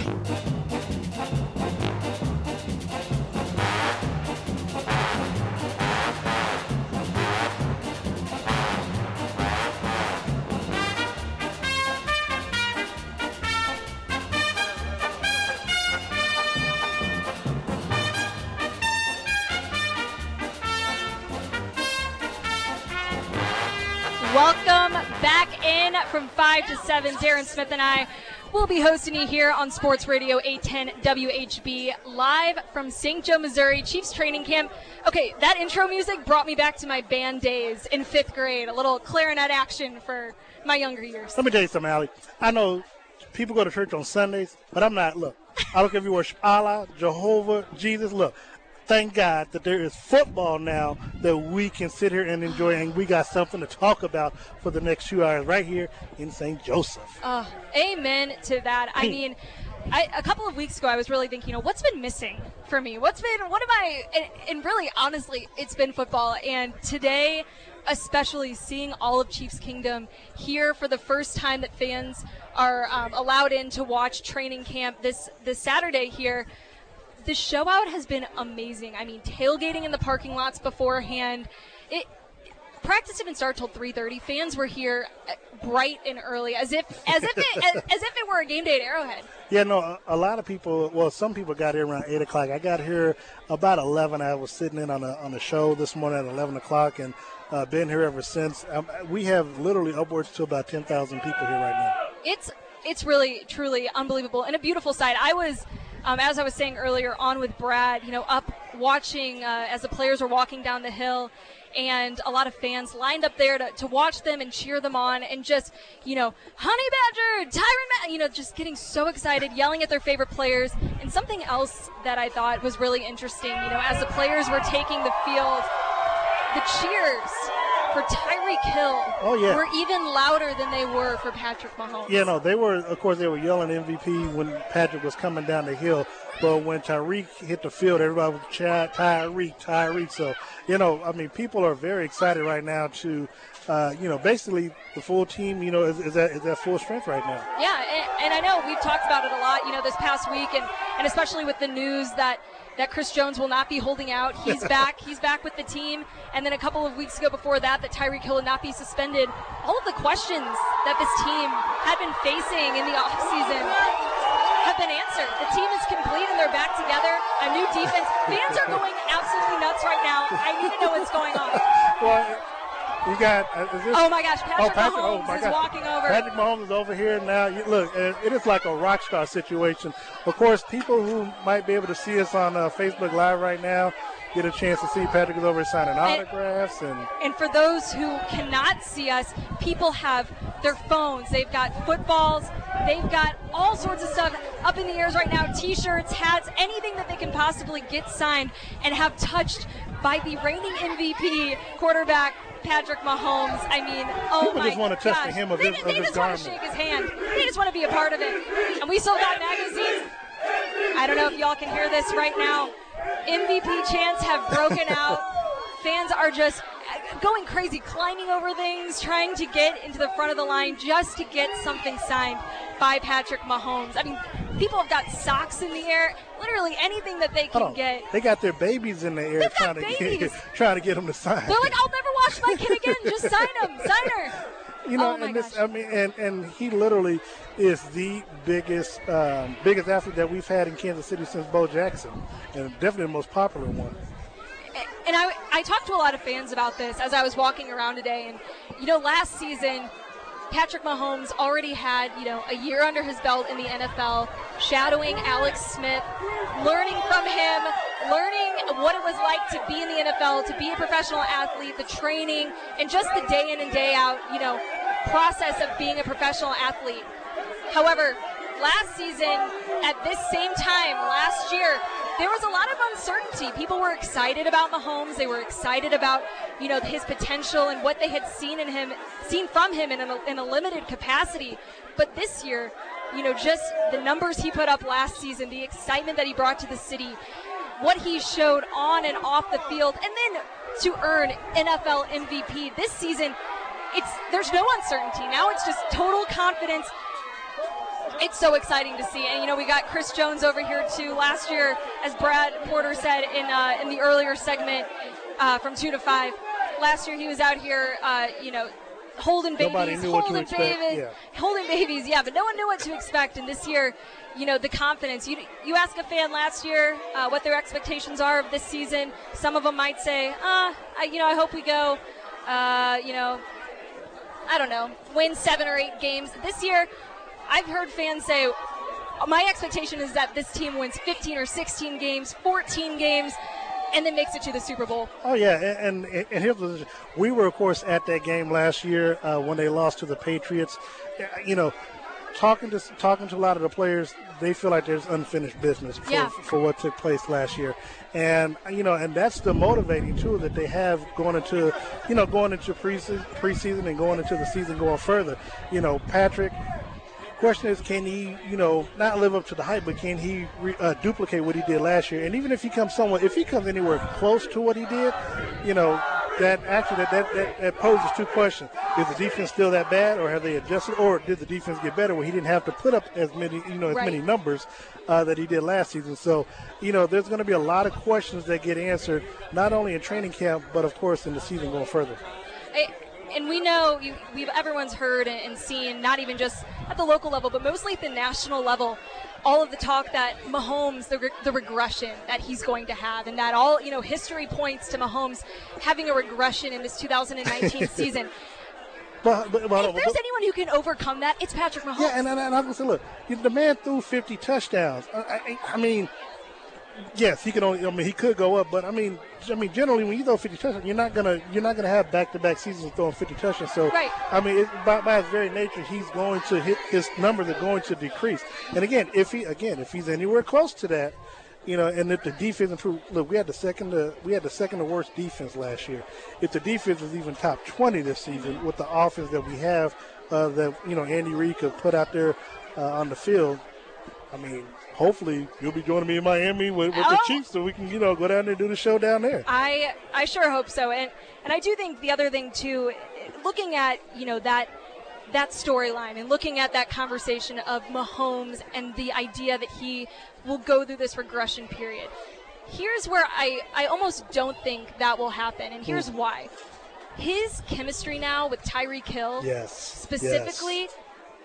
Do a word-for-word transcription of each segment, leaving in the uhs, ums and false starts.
Welcome back in from five to seven. Darren Smith and I will be hosting you here on Sports Radio eight ten W H B, live from Saint Joe, Missouri, Chiefs training camp. Okay, that intro music brought me back to my band days in fifth grade, a little clarinet action for my younger years. Let me tell you something, Allie. I know people go to church on Sundays, but I'm not. Look, I don't care if you worship Allah, Jehovah, Jesus. Look, thank God that there is football now that we can sit here and enjoy, and we got something to talk about for the next few hours right here in Saint Joseph. Uh, amen to that. I mean, I, a couple of weeks ago, I was really thinking, you know, what's been missing for me? What's been, what am I, and, and really, honestly, it's been football. And today, especially seeing all of Chiefs Kingdom here for the first time that fans are um, allowed in to watch training camp this, this Saturday here. The show out has been amazing. I mean, tailgating in the parking lots beforehand. It practice didn't start till three thirty. Fans were here bright and early, as if as if it as, as if it were a game day at Arrowhead. Yeah, no, a, a lot of people. Well, some people got here around eight o'clock. I got here about eleven. I was sitting in on a on a show this morning at eleven o'clock, and uh, been here ever since. Um, we have literally upwards to about ten thousand people here right now. It's it's really truly unbelievable and a beautiful sight. I was. Um, as I was saying earlier, on with Brad, you know, up watching uh, as the players were walking down the hill, and a lot of fans lined up there to, to watch them and cheer them on, and just, you know, Honey Badger, Tyron, Ma-, you know, just getting so excited, yelling at their favorite players. And something else that I thought was really interesting, you know, as the players were taking the field, the cheers for Tyreek Hill oh, yeah. were even louder than they were for Patrick Mahomes. Yeah, no, they were, of course, they were yelling M V P when Patrick was coming down the hill. But when Tyreek hit the field, everybody was Ty- Tyreek, Tyreek. So, you know, I mean, people are very excited right now to, uh, you know, basically the full team, you know, is, is, at, is at full strength right now. Yeah, and, and I know we've talked about it a lot, you know, this past week, and, and especially with the news that that Chris Jones will not be holding out. He's back. He's back with the team. And then a couple of weeks ago before that, that Tyreek Hill would not be suspended. All of the questions that this team had been facing in the offseason have been answered. The team is complete and they're back together. A new defense. Fans are going absolutely nuts right now. I need to know what's going on. Well, we got. Uh, is this, oh my gosh, Patrick, oh, Patrick Mahomes oh my is gosh. walking over. Patrick Mahomes is over here now. You, look, it, it is like a rock star situation. Of course, people who might be able to see us on uh, Facebook Live right now get a chance to see Patrick is over here signing autographs. And, and and for those who cannot see us, people have their phones. They've got footballs. They've got all sorts of stuff up in the airs right now, T-shirts, hats, anything that they can possibly get signed and have touched by the reigning M V P quarterback, Patrick Mahomes. I mean, oh people my just want to touch gosh. the hem of they, his, they of his just garment. want to shake his hand. They just want to be a part of it. And we sold out magazines. I don't know if y'all can hear this right now. M V P chants have broken out. Fans are just going crazy, climbing over things, trying to get into the front of the line just to get something signed by Patrick Mahomes. I mean, people have got socks in the air, literally anything that they can Hold on. get. They got their babies in the air They've trying got to, babies. get, trying to get them to sign. They're like, I'll never watch my kid again. Just sign him. Sign her. You know, oh my and this, gosh. I mean, and, and he literally is the biggest um, biggest athlete that we've had in Kansas City since Bo Jackson, and definitely the most popular one. And I, I talked to a lot of fans about this as I was walking around today. And, you know, last season, Patrick Mahomes already had, you know, a year under his belt in the N F L, shadowing Alex Smith, learning from him, learning what it was like to be in the N F L, to be a professional athlete, the training, and just the day in and day out, you know, process of being a professional athlete. However, last season, at this same time, last year, there was a lot of uncertainty. People were excited about Mahomes. They were excited about, you know, his potential and what they had seen in him, seen from him in a, in a limited capacity. But this year, you know, just the numbers he put up last season, the excitement that he brought to the city, what he showed on and off the field, and then to earn N F L M V P this season, it's there's no uncertainty. Now it's just total confidence. It's so exciting to see. And, you know, we got Chris Jones over here, too. Last year, as Brad Porter said in uh, in the earlier segment uh, from two to five, last year he was out here, uh, you know, holding babies, holding babies, yeah. holding babies, yeah, but no one knew what to expect. And this year, you know, the confidence. You you ask a fan last year uh, what their expectations are of this season. Some of them might say, uh, I, you know, I hope we go, uh, you know, I don't know, win seven or eight games. This year, I've heard fans say, my expectation is that this team wins fifteen or sixteen games, fourteen games, and then makes it to the Super Bowl. Oh, yeah, and, and, and here's the we were, of course, at that game last year uh, when they lost to the Patriots. You know, talking to talking to a lot of the players, they feel like there's unfinished business for, yeah. for what took place last year. And, you know, and that's the motivating tool that they have going into, you know, going into preseason, preseason and going into the season going further. You know, Patrick, question is, can he, you know, not live up to the hype, but can he re, uh, duplicate what he did last year? And even if he comes somewhat, if he comes anywhere close to what he did, you know, that actually that, that, that, that poses two questions. Is the defense still that bad, or have they adjusted, or did the defense get better where he didn't have to put up as many, you know, as right. many numbers uh, that he did last season? So, you know, there's going to be a lot of questions that get answered, not only in training camp, but of course in the season going further. It- And we know, you, we've everyone's heard and seen, not even just at the local level, but mostly at the national level, all of the talk that Mahomes, the, re- the regression that he's going to have, and that all, you know, history points to Mahomes having a regression in this two thousand nineteen season. But, but, but, if there's but, anyone who can overcome that, it's Patrick Mahomes. Yeah, and, and, and I was going to say, look, the man threw fifty touchdowns. I, I, I mean, yes, he could only. I mean, he could go up, but I mean, I mean, generally, when you throw fifty touchdowns, you're not gonna you're not gonna have back-to-back seasons throwing fifty touchdowns. So, right. I mean, it, by, by his very nature, he's going to hit his numbers are going to decrease. And again, if he again if he's anywhere close to that, you know, and if the defense improves, look, we had the second to, we had the second to worst defense last year. If the defense is even top twenty this season with the offense that we have, uh, that you know Andy Reid could put out there uh, on the field, I mean. Hopefully, you'll be joining me in Miami with, with oh. the Chiefs so we can, you know, go down there and do the show down there. I I sure hope so. And and I do think the other thing, too, looking at, you know, that that storyline and looking at that conversation of Mahomes and the idea that he will go through this regression period, here's where I, I almost don't think that will happen. And here's mm. why. His chemistry now with Tyreek Hill, yes. specifically, yes.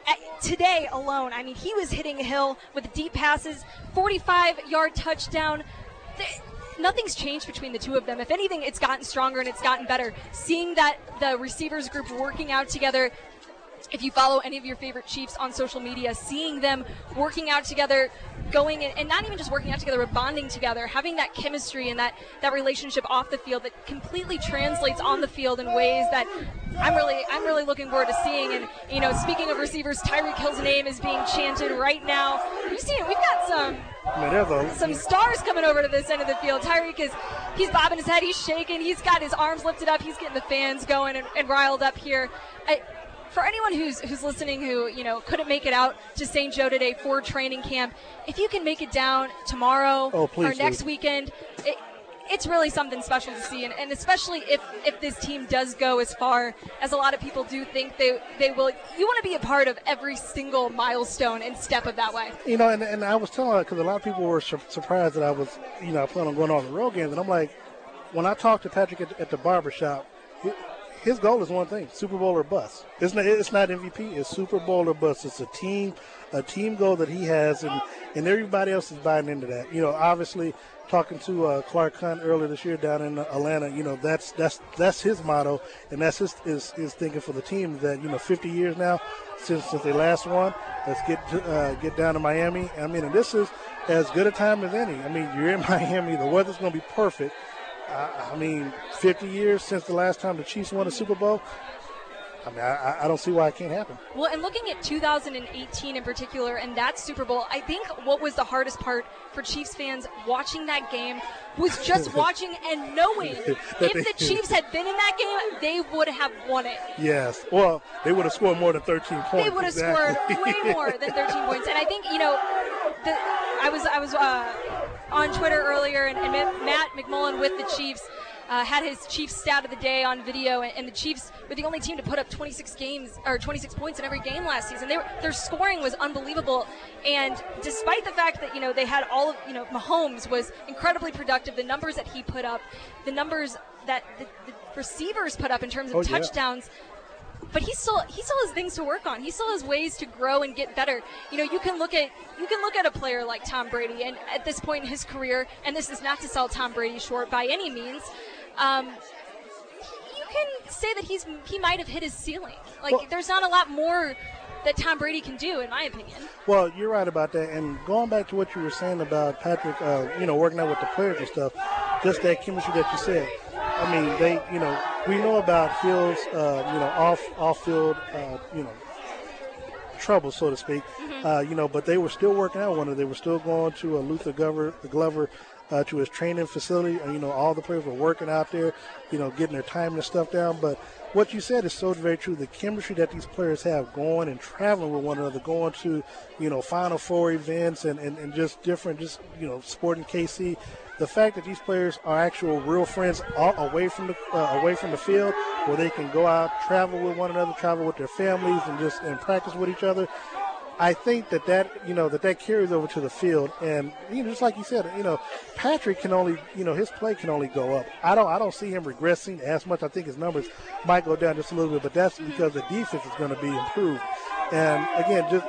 today alone, I mean, he was hitting Hill with deep passes, forty-five-yard touchdown. Nothing's changed between the two of them. If anything, it's gotten stronger and it's gotten better. Seeing that the receivers group working out together, if you follow any of your favorite Chiefs on social media, seeing them working out together, going in, and not even just working out together, but bonding together, having that chemistry and that, that relationship off the field that completely translates on the field in ways that I'm really I'm really looking forward to seeing. And, you know, speaking of receivers, Tyreek Hill's name is being chanted right now. You see it. We've got some some stars coming over to this end of the field. Tyreek is he's bobbing his head. He's shaking. He's got his arms lifted up. He's getting the fans going and, and riled up here. I, For anyone who's who's listening who, you know, couldn't make it out to Saint Joe today for training camp, if you can make it down tomorrow oh, or next do. weekend, it, it's really something special to see. And, and especially if, if this team does go as far as a lot of people do think they, they will. You want to be a part of every single milestone and step of that way. You know, and, and I was telling her, because a lot of people were su- surprised that I was, you know, planning on going on the road games. And I'm like, when I talked to Patrick at, at the barbershop, it, his goal is one thing: Super Bowl or bust. It's not. It's not M V P. It's Super Bowl or bust. It's a team, a team goal that he has, and, and everybody else is buying into that. You know, obviously, talking to uh, Clark Hunt earlier this year down in Atlanta, you know, that's that's that's his motto, and that's his is his thinking for the team. That, you know, fifty years now since since they last won. Let's get to, uh, get down to Miami. I mean, and this is as good a time as any. I mean, you're in Miami. The weather's going to be perfect. I mean, fifty years since the last time the Chiefs won a Super Bowl. I mean, I, I don't see why it can't happen. Well, and looking at two thousand eighteen in particular and that Super Bowl, I think what was the hardest part for Chiefs fans watching that game was just watching and knowing if the Chiefs had been in that game, they would have won it. Yes. Well, they would have scored more than thirteen points. They would have exactly. scored way more than thirteen points. And I think, you know, the, I was I was uh, on Twitter earlier, and, and Matt McMullen with the Chiefs uh, had his Chiefs stat of the day on video, and, and the Chiefs were the only team to put up twenty-six games or twenty-six points in every game last season. They were, their scoring was unbelievable, and despite the fact that you know they had all of you know Mahomes was incredibly productive, the numbers that he put up, the numbers that the, the receivers put up in terms of oh, touchdowns. Yeah. But he still he still has things to work on. He still has ways to grow and get better. You know, you can look at you can look at a player like Tom Brady, and at this point in his career, and this is not to sell Tom Brady short by any means, um, you can say that he's he might have hit his ceiling. Like well, there's not a lot more that Tom Brady can do, in my opinion. Well, you're right about that. And going back to what you were saying about Patrick, uh, you know, working out with the players and stuff, just that chemistry that you said. I mean, they, you know, we know about Hill's, uh, you know, off off field, uh, you know, trouble, so to speak. Mm-hmm. Uh, you know, but they were still working out one another. They were still going to uh, Luther Glover, Glover uh, to his training facility. And, you know, all the players were working out there, you know, getting their time and stuff down. But what you said is so very true. The chemistry that these players have going and traveling with one another, going to, you know, Final Four events and, and, and just different, just, you know, Sporting K C. The fact that these players are actual real friends all away from the uh, away from the field, where they can go out, travel with one another, travel with their families, and just and practice with each other. I think that that you know that that carries over to the field, and you know, just like you said, you know, Patrick can only you know his play can only go up. I don't I don't see him regressing as much. I think his numbers might go down just a little bit, but that's because the defense is going to be improved. And again, just.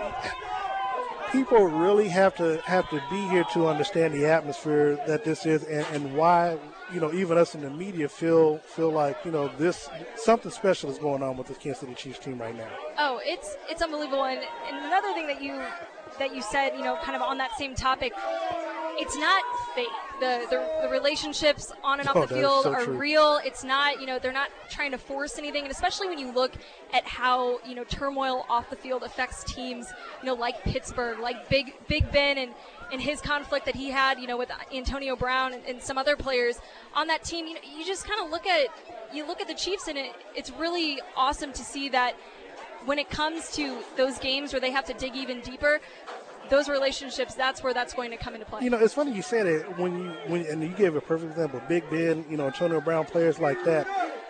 People really have to have to be here to understand the atmosphere that this is, and, and why you know even us in the media feel feel like you know this something special is going on with this Kansas City Chiefs team right now. Oh, it's it's unbelievable. And, and another thing that you that you said, you know, kind of on that same topic, it's not fake. The, the the relationships on and off oh, the field so are true. real. It's not, you know, they're not trying to force anything. And especially when you look at how, you know, turmoil off the field affects teams, you know, like Pittsburgh, like Big Big Ben and, and his conflict that he had, you know, with Antonio Brown and, and some other players on that team. You know, you just kind of look at you look at the Chiefs, and it, it's really awesome to see that when it comes to those games where they have to dig even deeper, those relationships, that's where that's going to come into play. You know, it's funny you said it when you when and you gave a perfect example. Big Ben, you know, Antonio Brown, players like that.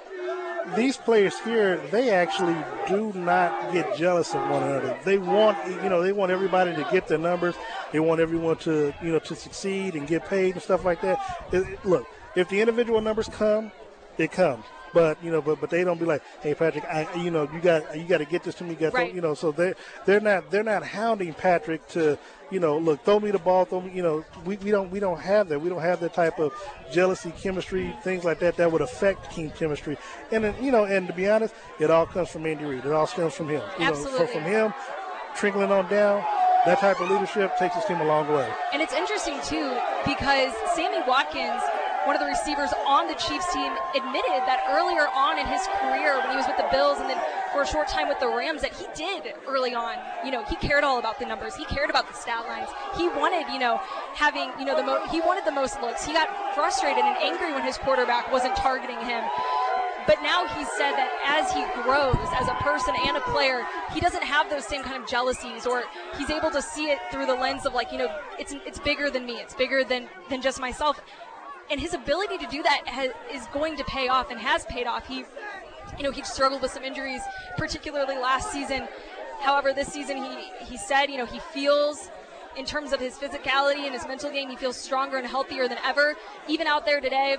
These players here, they actually do not get jealous of one another. They want, you know, they want everybody to get their numbers. They want everyone to, you know, to succeed and get paid and stuff like that. It, it, look, if the individual numbers come, it comes. But you know, but but they don't be like, hey Patrick, I, you know, you got you got to get this to me, you got right. to, you know. So they they're not they're not hounding Patrick to, you know, look, throw me the ball, throw me, you know. We, we don't we don't have that. We don't have that type of jealousy, chemistry, things like that that would affect team chemistry. And then, you know, and to be honest, it all comes from Andy Reid. It all stems from him. You Absolutely. know, from, from him, trickling on down. That type of leadership takes his team a long way. And it's interesting too because Sammy Watkins, one of the receivers on the Chiefs team, admitted that earlier on in his career when he was with the Bills and then for a short time with the Rams that he did early on. You know, he cared all about the numbers. He cared about the stat lines. He wanted, you know, having, you know, the mo- he wanted the most looks. He got frustrated and angry when his quarterback wasn't targeting him. But now he said that as he grows as a person and a player, he doesn't have those same kind of jealousies, or he's able to see it through the lens of like, you know, it's it's bigger than me. It's bigger than, than just myself. And his ability to do that has, is going to pay off and has paid off. He, you know, he struggled with some injuries, particularly last season. However, this season he, he said, you know, he feels in terms of his physicality and his mental game, he feels stronger and healthier than ever. Even out there today,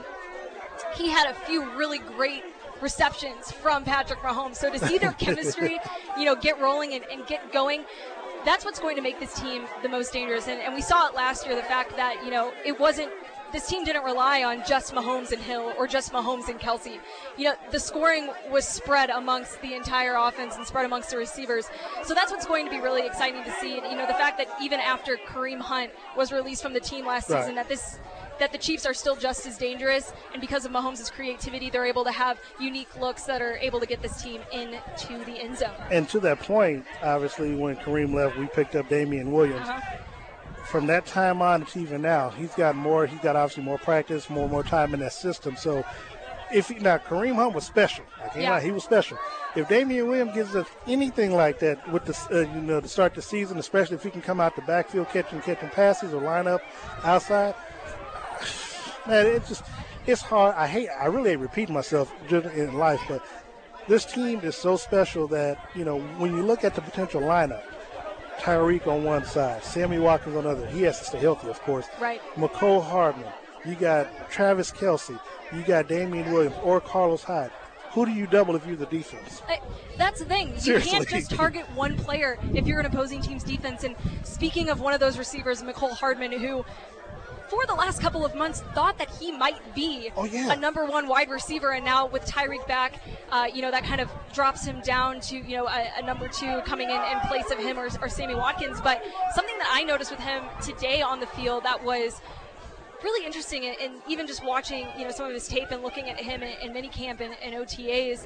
he had a few really great receptions from Patrick Mahomes. So to see their chemistry, you know, get rolling and, and get going, that's what's going to make this team the most dangerous. And, and we saw it last year, the fact that, you know, it wasn't, this team didn't rely on just Mahomes and Hill or just Mahomes and Kelsey. You know, the scoring was spread amongst the entire offense and spread amongst the receivers. So that's what's going to be really exciting to see. And, you know, the fact that even after Kareem Hunt was released from the team last right. season, that this that the Chiefs are still just as dangerous, and because of Mahomes' creativity, they're able to have unique looks that are able to get this team into the end zone. And to that point, obviously, when Kareem left, we picked up Damian Williams. Uh-huh. From that time on to even now, he's got more. He's got obviously more practice, more more time in that system. So, if he, now Kareem Hunt was special, like, yeah. he was special. If Damian Williams gives us anything like that with the uh, you know to start the season, especially if he can come out the backfield catching catching passes or line up outside, man, it just it's hard. I hate. I really hate repeating myself just in life, but this team is so special that, you know, when you look at the potential lineup, Tyreek on one side, Sammy Watkins on the other. He has to stay healthy, of course. Right. McCole Hardman. You got Travis Kelce. You got Damian Williams or Carlos Hyde. Who do you double if you're the defense? I, that's the thing. You Seriously. can't just target one player if you're an opposing team's defense. And speaking of one of those receivers, McCole Hardman, who for the last couple of months thought that he might be oh, yeah. a number one wide receiver, and now with Tyreek back, uh, you know, that kind of drops him down to, you know, a, a number two coming in in place of him or, or Sammy Watkins. But something that I noticed with him today on the field that was really interesting, and even just watching, you know, some of his tape and looking at him in, in minicamp and, and O T As,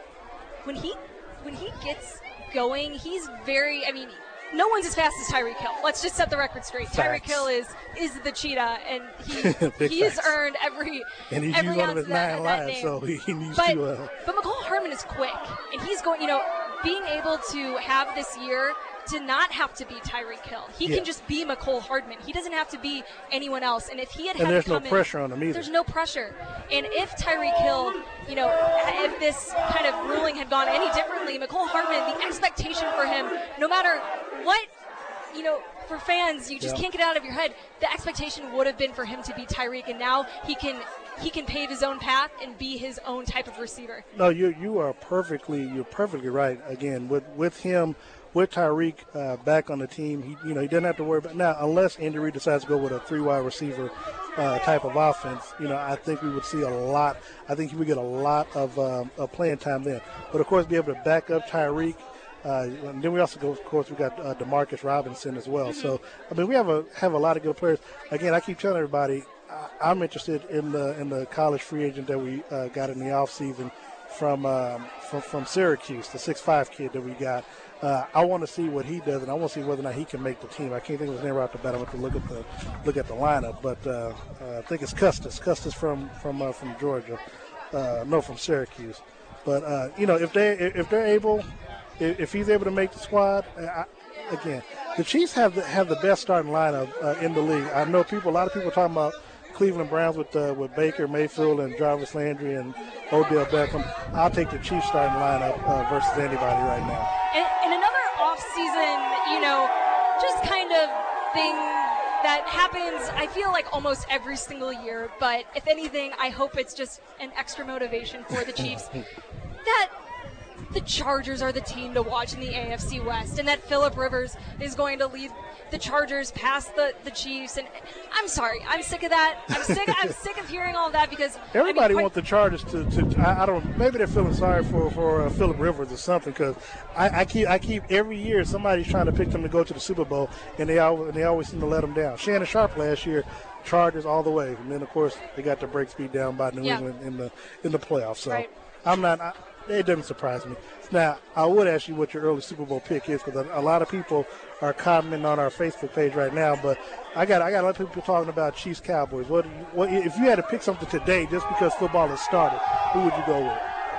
when he when he gets going, he's very, I mean, no one's as fast as Tyreek Hill. Let's just set the record straight. Tyreek Hill is is the cheetah, and he he's facts. earned every and he's every used one ounce of his of that, nine that lives, name. so he needs but, to. Uh... But McCole Hardman is quick, and he's going. You know, being able to have this year to not have to be Tyreek Hill, he yeah. can just be McCole Hardman. He doesn't have to be anyone else. And if he had and had there's to come no pressure in, on him either. There's no pressure. And if Tyreek Hill, you know, if this kind of ruling had gone any differently, McCole Hardman, the expectation for him, no matter what, you know, for fans, you just yeah. can't get it out of your head. The expectation would have been for him to be Tyreek, and now he can he can pave his own path and be his own type of receiver. No, you you are perfectly you're perfectly right. Again, with with him, with Tyreek uh, back on the team, he you know he doesn't have to worry about now unless Andy Reid decides to go with a three wide receiver uh, type of offense. You know, I think we would see a lot. I think he would get a lot of, um, of playing time then. But of course, be able to back up Tyreek. Uh, and then we also go, of course, we got uh, Demarcus Robinson as well. So, I mean, we have a have a lot of good players. Again, I keep telling everybody, I, I'm interested in the in the college free agent that we uh, got in the offseason from, um, from from Syracuse, the six five kid that we got. Uh, I want to see what he does, and I want to see whether or not he can make the team. I can't think of his name right off the bat. I want to look at the look at the lineup, but uh, uh, I think it's Custis. Custis from from uh, from Georgia, uh, no, from Syracuse. But uh, you know, if they if they're able. If he's able to make the squad, I, again, the Chiefs have the have the best starting lineup uh, in the league. I know people, a lot of people are talking about Cleveland Browns with uh, with Baker Mayfield and Jarvis Landry and Odell Beckham. I'll take the Chiefs starting lineup uh, versus anybody right now. And, and another offseason, you know, just kind of thing that happens, I feel like almost every single year. But if anything, I hope it's just an extra motivation for the Chiefs that the Chargers are the team to watch in the A F C West, and that Phillip Rivers is going to lead the Chargers past the, the Chiefs. And I'm sorry, I'm sick of that. I'm sick. I'm sick of hearing all that because everybody I mean, wants the Chargers to. to I, I don't. Maybe they're feeling sorry for for uh, Phillip Rivers or something because I, I keep I keep every year somebody's trying to pick them to go to the Super Bowl, and they always and they always seem to let them down. Shannon Sharp last year. Chargers all the way, and then of course they got their break speed down by New yeah. England in the in the playoffs. So right. I'm not. I, it doesn't surprise me. Now I would ask you what your early Super Bowl pick is because a, a lot of people are commenting on our Facebook page right now. But I got I got a lot of people talking about Chiefs Cowboys. What, what if you had to pick something today just because football has started? Who would you go with?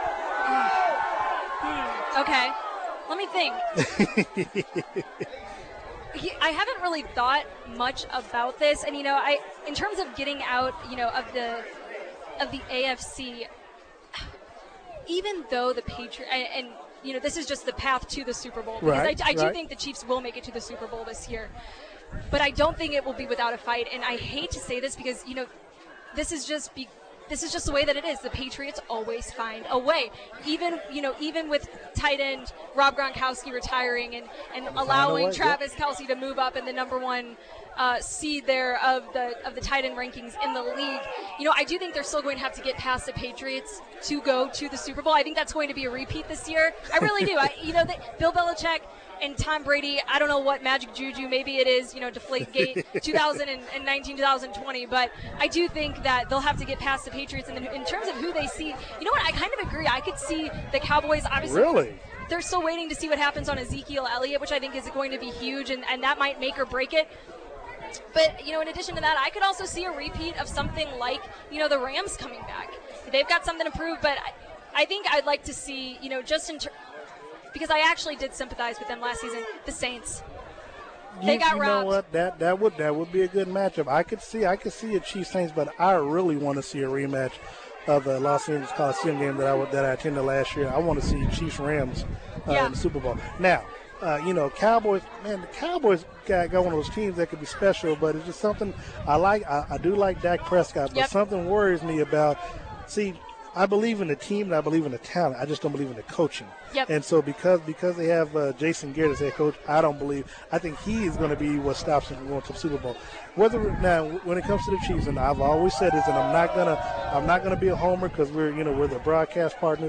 Hmm. Okay, let me think. I haven't really thought much about this, and you know, I in terms of getting out, you know, of the of the A F C, even though the Patriots and, and you know, this is just the path to the Super Bowl because right, I, I do right. think the Chiefs will make it to the Super Bowl this year, but I don't think it will be without a fight. And I hate to say this because you know, this is just be. This is just the way that it is. The Patriots always find a way. Even, you know, even with tight end Rob Gronkowski retiring and, and allowing way, Travis yeah. Kelce to move up in the number one uh, seed there of the of the tight end rankings in the league, you know, I do think they're still going to have to get past the Patriots to go to the Super Bowl. I think that's going to be a repeat this year. I really do. I, you know, the, Bill Belichick and Tom Brady, I don't know what magic juju, maybe it is, you know, Deflategate two thousand nineteen, two thousand twenty, but I do think that they'll have to get past the Patriots. And then in terms of who they see, you know what, I kind of agree. I could see the Cowboys, obviously. Really? They're still waiting to see what happens on Ezekiel Elliott, which I think is going to be huge, and, and that might make or break it. But, you know, in addition to that, I could also see a repeat of something like, you know, the Rams coming back. They've got something to prove, but I, I think I'd like to see, you know, just in terms, because I actually did sympathize with them last season, the Saints. You, they got you robbed. know what? That that would that would be a good matchup. I could see I could see a Chiefs Saints, but I really want to see a rematch of the Los Angeles Coliseum game that I would- that I attended last year. I want to see Chiefs Rams uh, Yeah. in the Super Bowl. Now, uh, you know, Cowboys. Man, the Cowboys got, got one of those teams that could be special, but it's just something I like. I, I do like Dak Prescott, but Yep. something worries me about. See, I believe in the team and I believe in the talent. I just don't believe in the coaching. Yep. And so because because they have uh, Jason Garrett as head coach, I don't believe. I think he is going to be what stops them from going to the Super Bowl. Whether now when it comes to the Chiefs, and I've always said this, and I'm not gonna I'm not gonna be a homer because we're you know we're the broadcast partners.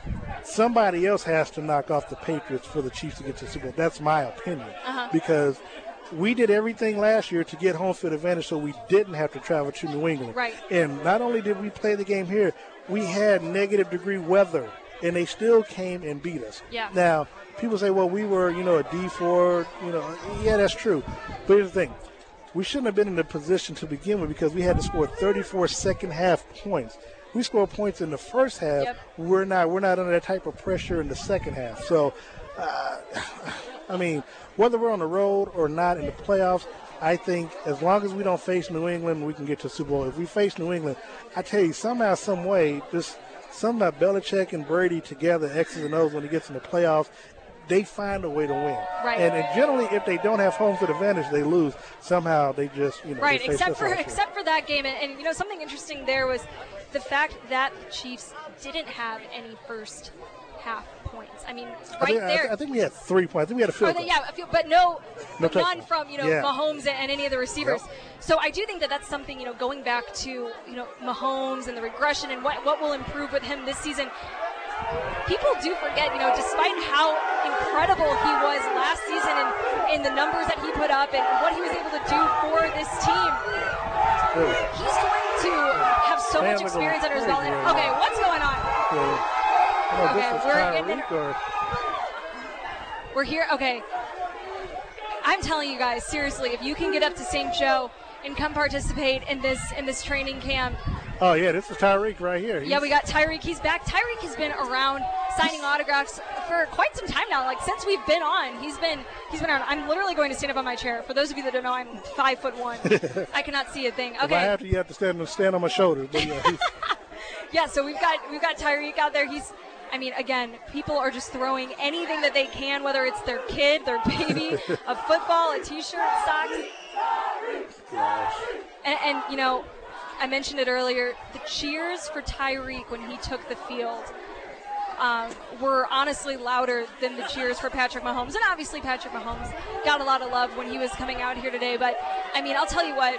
Somebody else has to knock off the Patriots for the Chiefs to get to the Super Bowl. That's my opinion. Uh-huh. Because we did everything last year to get home field advantage so we didn't have to travel to New England. Right. And not only did we play the game here, we had negative degree weather, and they still came and beat us. Yeah. Now, people say, well, we were, you know, a D four, you know, yeah, that's true. But here's the thing. We shouldn't have been in the position to begin with because we had to score thirty-four second half points. We scored points in the first half. Yep. We're not we're not under that type of pressure in the second half. So, uh, I mean, whether we're on the road or not in the playoffs, I think as long as we don't face New England, we can get to the Super Bowl. If we face New England, I tell you, somehow, some way, this something about Belichick and Brady together, X's and O's when he gets in the playoffs, they find a way to win. Right. And, and generally, if they don't have home field advantage, they lose. Somehow, they just, you know, Right, they face except us for also. except for that game, and, and you know something interesting there was the fact that the Chiefs didn't have any first half points. I mean, I right think, there. I, I think we had three points. I think we had a field Oh, goal. yeah, a few, but no, No but none touchdown. from you know Yeah. Mahomes and, and any of the receivers. Yep. So I do think that that's something you know going back to you know Mahomes and the regression and what what will improve with him this season. People do forget, you know, despite how incredible he was last season and in the numbers that he put up and what he was able to do for this team, Really. he's going to have so Man, much look at experience under his him. belt. And, okay, what's going on? Yeah. I don't know if Okay, this was we're in Tyreek or We're here. Okay. I'm telling you guys, seriously, if you can get up to Saint Joe and come participate in this in this training camp. oh yeah, this is Tyreek right here. Yeah, we got Tyreek. He's back. Tyreek has been around signing autographs for quite some time now. Like since we've been on, he's been he's been around. I'm literally going to stand up on my chair. For those of you that don't know, I'm five foot one. I cannot see a thing. If I Okay. have to, you have to stand stand on my shoulders. But yeah, he's, Yeah. So we've got we've got Tyreek out there. He's. I mean, again, people are just throwing anything that they can, whether it's their kid, their baby, a football, a T-shirt, socks. And, and, you know, I mentioned it earlier, the cheers for Tyreek when he took the field um, were honestly louder than the cheers for Patrick Mahomes. And obviously Patrick Mahomes got a lot of love when he was coming out here today. But, I mean, I'll tell you what,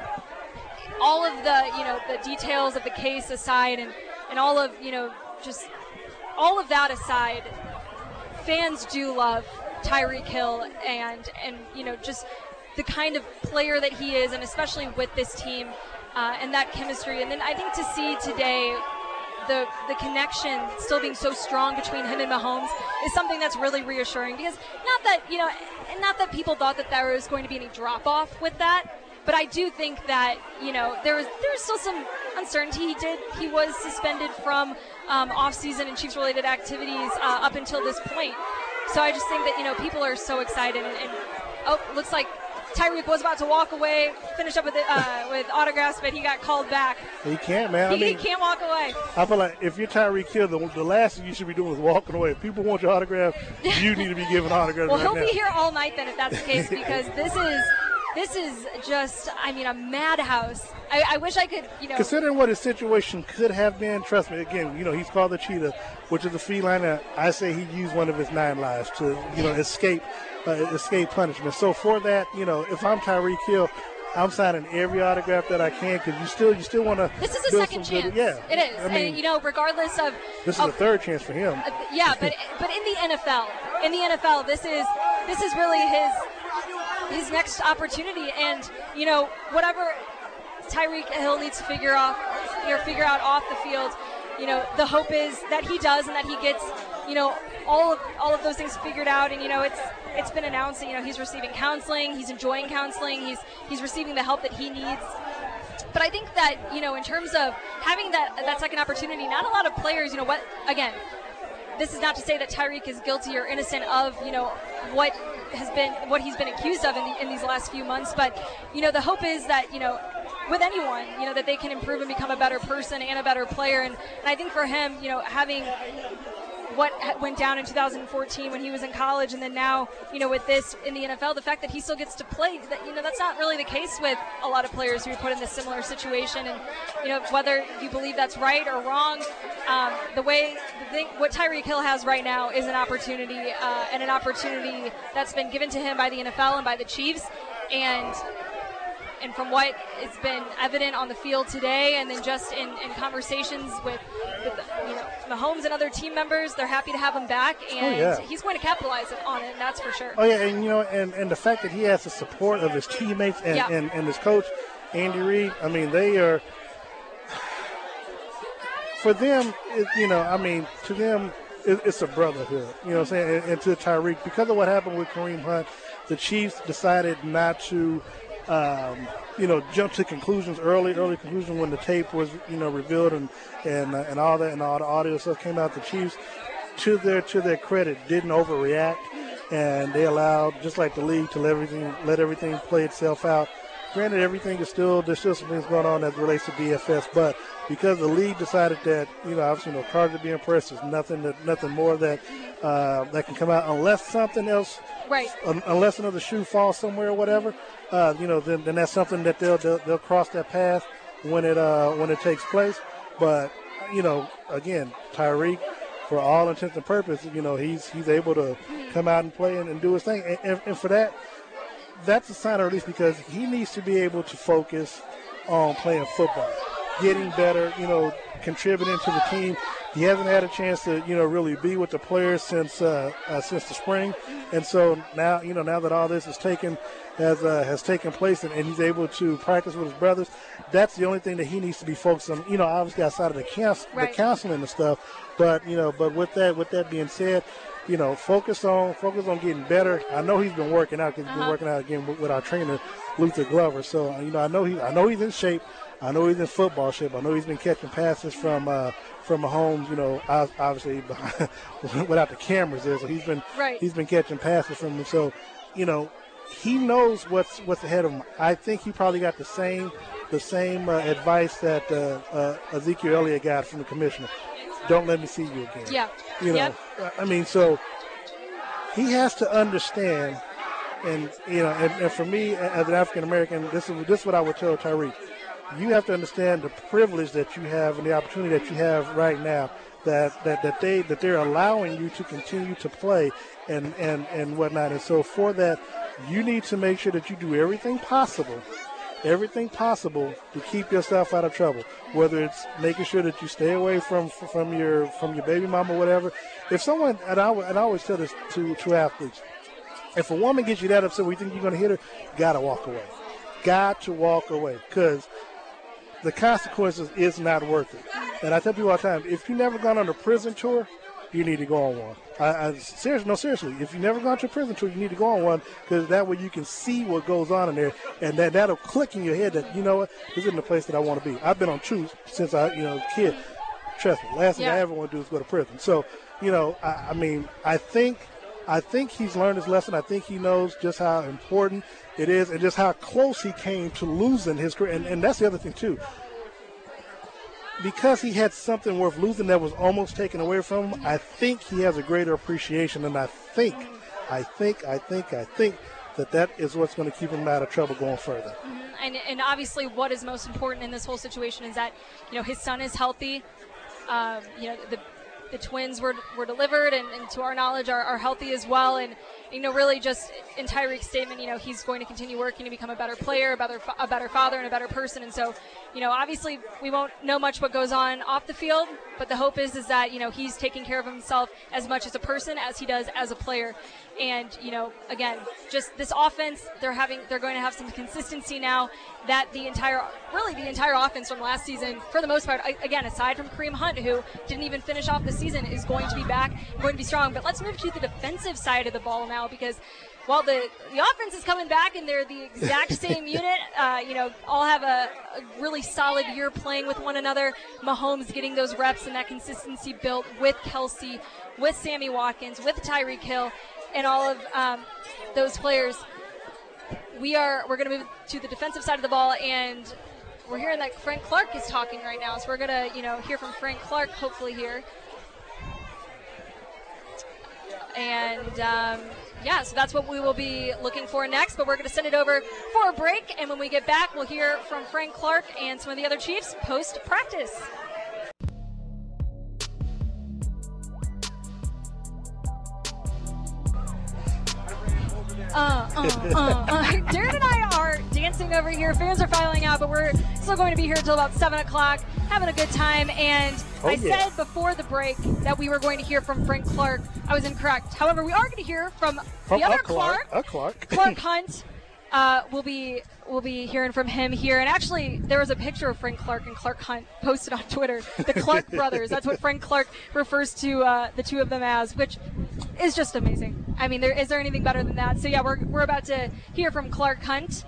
all of the, you know, the details of the case aside and, and all of, you know, just all of that aside, fans do love Tyreek Hill and, and you know, just the kind of player that he is, and especially with this team uh, and that chemistry. And then I think to see today the the connection still being so strong between him and Mahomes is something that's really reassuring, because not that, you know, and not that people thought that there was going to be any drop-off with that, but I do think that, you know, there was there was still some uncertainty. He did he was suspended from um, off-season and Chiefs-related activities uh, up until this point. So I just think that, you know, people are so excited. And, and oh, looks like Tyreek was about to walk away, finish up with it, uh, with autographs, but he got called back. he can't, man. I He, mean, he can't walk away. I feel like if you're Tyreek Hill, the, the last thing you should be doing is walking away. If people want your autograph, you need to be giving autographs Well, right he'll now. be here all night then if that's the case, because this is this is just, I mean, a madhouse. I, I wish I could, you know. Considering what his situation could have been, trust me, again, you know, he's called the cheetah, which is a feline. And I say he used one of his nine lives to, you know, escape uh, escape punishment. So for that, you know, if I'm Tyreek Hill, I'm signing every autograph that I can, because you still you still want to. This is a second chance. Yeah, It is. I mean, and, you know, regardless of. this is of, a third chance for him. Uh, yeah, but but in the N F L, in the N F L, this is this is really his his next opportunity, and you know whatever Tyreek Hill needs to figure off, you know, figure out off the field. You know, the hope is that he does, and that he gets, you know, all of all of those things figured out. And you know, it's it's been announced that, you know, he's receiving counseling, he's enjoying counseling, he's he's receiving the help that he needs. But I think that, you know, in terms of having that that second opportunity, not a lot of players, you know, what again. This is not to say that Tyreek is guilty or innocent of, you know, what has been what he's been accused of in, the, in these last few months. But, you know, the hope is that, you know, with anyone, you know, that they can improve and become a better person and a better player. And, and I think for him, you know, having what went down in two thousand fourteen when he was in college, and then now, you know, with this in the N F L, the fact that he still gets to play, that, you know, that's not really the case with a lot of players who are put in this similar situation. And, you know, whether you believe that's right or wrong, um, the way, the thing, what Tyreek Hill has right now is an opportunity, uh, and an opportunity that's been given to him by the N F L and by the Chiefs. And And from what has been evident on the field today, and then just in, in conversations with, with you know, Mahomes and other team members, they're happy to have him back, and oh, yeah. he's going to capitalize on it, and that's for sure. Oh yeah, and you know, and, and the fact that he has the support of his teammates and, yeah. and, and his coach, Andy Reid. I mean, they are for them. It, you know, I mean, to them, it, it's a brotherhood. You know what I'm saying? And, and to Tyreek, because of what happened with Kareem Hunt, the Chiefs decided not to. Um, you know, jump to conclusions early, early conclusion when the tape was, you know, revealed and and uh, and all that and all the audio stuff came out. The Chiefs, to their to their credit, didn't overreact, and they allowed, just like the league, to let everything let everything play itself out. Granted, everything is still there's still some things going on as it relates to D F S, but because the league decided that, you know, obviously, you know, cards are being pressed, there's nothing that nothing more that uh, that can come out unless something else, right? Un- unless another shoe falls somewhere or whatever. Uh, you know, then, then that's something that they'll, they'll they'll cross that path when it uh when it takes place. But you know, again, Tyreek, for all intents and purposes, you know, he's he's able to come out and play and, and do his thing, and, and, and for that, that's a sign of release, because he needs to be able to focus on playing football, getting better, you know, contributing to the team. He hasn't had a chance to, you know, really be with the players since uh, uh, since the spring, and so now, you know, now that all this is taken has uh, has taken place, and, and he's able to practice with his brothers, that's the only thing that he needs to be focused on. You know, obviously outside of the counsel, right. the counseling and stuff, but you know, but with that with that being said, you know, focus on focus on getting better. I know he's been working out because he's uh-huh. been working out again with, with our trainer, Luther Glover. So you know, I know he I know he's in shape. I know he's in football shape. I know he's been catching passes from uh, from Mahomes, you know, obviously behind, without the cameras there. So he's been right. he's been catching passes from him. So, you know, he knows what's what's ahead of him. I think he probably got the same the same uh, advice that uh, uh, Ezekiel Elliott got from the commissioner. Don't let me see you again. Yeah. You know, yep. I mean, so he has to understand, and you know, and, and for me as an African American, this is this is what I would tell Tyreek. You have to understand the privilege that you have and the opportunity that you have right now, that, that, that they that they're allowing you to continue to play and, and, and whatnot. And so for that, you need to make sure that you do everything possible, everything possible to keep yourself out of trouble. Whether it's making sure that you stay away from from your from your baby mama or whatever. If someone, and I, and I always tell this to, to athletes, if a woman gets you that upset where you think you're going to hit her, you got to walk away. Got to walk away, because the consequences is not worth it. And I tell people all the time, if you've never gone on a prison tour, you need to go on one. I, I seriously, no, seriously, if you've never gone to a prison tour, you need to go on one, because that way you can see what goes on in there, and that, that'll click in your head that, you know what, this isn't the place that I want to be. I've been on two since I, you know, was a kid. Trust me, last thing yeah. I ever want to do is go to prison. So, you know, I, I mean, I think I think he's learned his lesson. I think he knows just how important it is and just how close he came to losing his career. And, and that's the other thing, too. Because he had something worth losing that was almost taken away from him, I think he has a greater appreciation. And I think, I think, I think, I think that that is what's going to keep him out of trouble going further. Mm-hmm. And, and obviously what is most important in this whole situation is that, you know, his son is healthy. Um, you know, the the twins were were delivered, and, and to our knowledge are, are healthy as well. And, you know, really just in Tyreek's statement, you know, he's going to continue working to become a better player, a better, a better father, and a better person. And so, you know, obviously we won't know much what goes on off the field, but the hope is is that, you know, he's taking care of himself as much as a person as he does as a player. And, you know, again, just this offense, they're having, they're going to have some consistency now that the entire, really the entire offense from last season, for the most part, again, aside from Kareem Hunt, who didn't even finish off the season, is going to be back, going to be strong. But let's move to the defensive side of the ball now, because while the, the offense is coming back and they're the exact same unit, uh, you know, all have a, a really solid year playing with one another. Mahomes getting those reps and that consistency built with Kelsey, with Sammy Watkins, with Tyreek Hill. and all of um, those players. We are we're going to move to the defensive side of the ball, and we're hearing that Frank Clark is talking right now. So we're going to, you know, hear from Frank Clark hopefully here. And um, yeah, so that's what we will be looking for next. But we're going to send it over for a break, and when we get back, we'll hear from Frank Clark and some of the other Chiefs post practice. Uh, uh, uh, uh. Darren and I are dancing over here. Fans are filing out, but we're still going to be here until about seven o'clock, having a good time. And oh, I yeah. said before the break that we were going to hear from Frank Clark. I was incorrect. However, we are going to hear from, from the other Clark, Clark, Clark. Clark Hunt. Uh, we'll be we'll be hearing from him here. And actually, there was a picture of Frank Clark and Clark Hunt posted on Twitter. The Clark brothers. That's what Frank Clark refers to uh, the two of them as, which is just amazing. I mean, there is there anything better than that? So yeah, we're we're about to hear from Clark Hunt,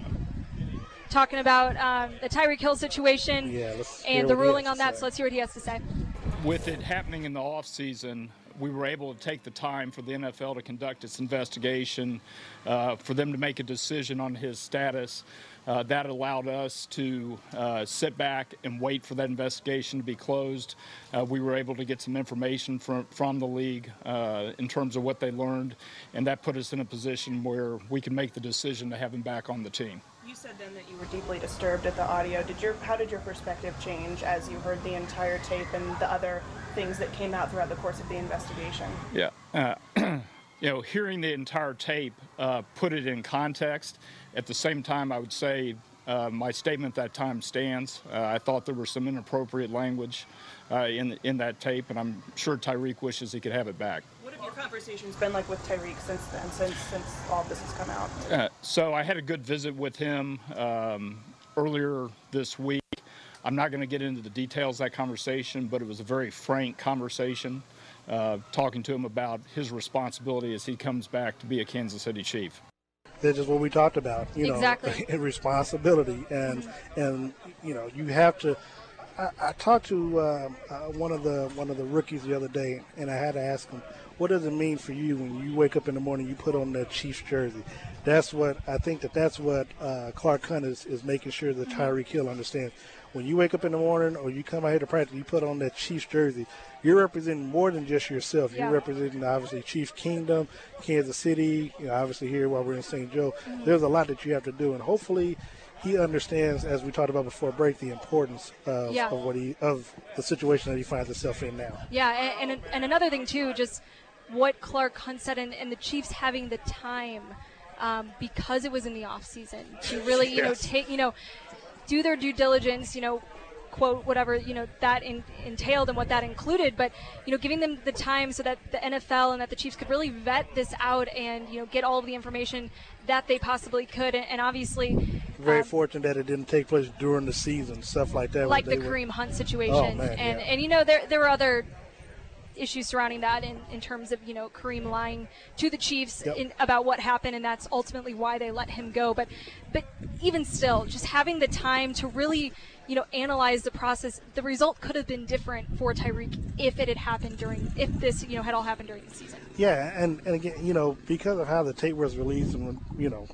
talking about um, the Tyreek Hill situation yeah, let's and the ruling on that. So let's hear what he has to say. With it happening in the off season, we were able to take the time for the N F L to conduct its investigation, uh, for them to make a decision on his status. Uh, that allowed us to uh, sit back and wait for that investigation to be closed. Uh, we were able to get some information from, from the league uh, in terms of what they learned, and that put us in a position where we could make the decision to have him back on the team. You said then that you were deeply disturbed at the audio. Did your how did your perspective change as you heard the entire tape and the other things that came out throughout the course of the investigation? Yeah. Uh, you know, hearing the entire tape uh, put it in context. At the same time, I would say uh, my statement at that time stands. Uh, I thought there was some inappropriate language uh, in in that tape, and I'm sure Tyreek wishes he could have it back. What have your conversations been like with Tyreek since then, since since all of this has come out? Uh, so I had a good visit with him um, earlier this week. I'm not going to get into the details of that conversation, but it was a very frank conversation, uh, talking to him about his responsibility as he comes back to be a Kansas City Chief. That's just what we talked about, you know, Exactly. responsibility. And, Mm-hmm. and, you know, you have to, I, I talked to uh, uh, one of the, one of the rookies the other day, and I had to ask him, what does it mean for you when you wake up in the morning, you put on that Chiefs jersey? That's what, I think that that's what uh, Clark Hunt is, is making sure that Tyreek Hill understands. When you wake up in the morning or you come out here to practice, you put on that Chiefs jersey, you're representing more than just yourself. Yeah. You're representing, obviously, Chiefs Kingdom, Kansas City, you know, obviously here while we're in Saint Joe. Mm-hmm. There's a lot that you have to do, and hopefully he understands, as we talked about before break, the importance of, Yeah. of what he of the situation that he finds himself in now. Yeah, and, and and another thing too, just what Clark Hunt said, and, and the Chiefs having the time um, because it was in the off season to really, you Yes. know, take, you know, do their due diligence, you know, quote whatever, you know, that in, entailed and what that included, but, you know, giving them the time so that the N F L and that the Chiefs could really vet this out and, you know, get all of the information that they possibly could, and, and obviously Very um, fortunate that it didn't take place during the season, stuff like that. like where the they were- Kareem Hunt situation, Oh, man, and yeah. and you know there there were other issues surrounding that in, in terms of, you know, Kareem lying to the Chiefs Yep. in, about what happened, and that's ultimately why they let him go. But but even still, just having the time to really, you know, analyze the process, the result could have been different for Tyreek if it had happened during, if this, you know, had all happened during the season. Yeah, and, and again, you know, because of how the tape was released, and you know,